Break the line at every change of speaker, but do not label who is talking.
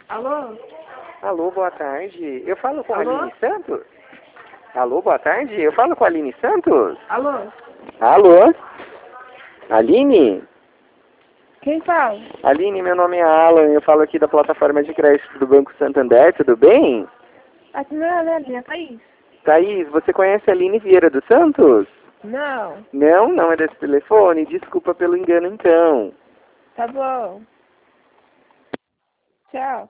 Alô?
Alô, boa tarde. Eu falo com a
Alô?
Aline Santos? Alô, boa tarde. Eu falo com a Aline Santos?
Alô?
Alô? Aline?
Quem fala?
Aline, meu nome é Alan. Eu falo aqui da plataforma de crédito do Banco Santander. Tudo bem?
Aqui não é minha Thaís?
Thaís, você conhece a Aline Vieira dos Santos?
Não.
Não, não é desse telefone. Desculpa pelo engano, então.
Tá bom. Tchau.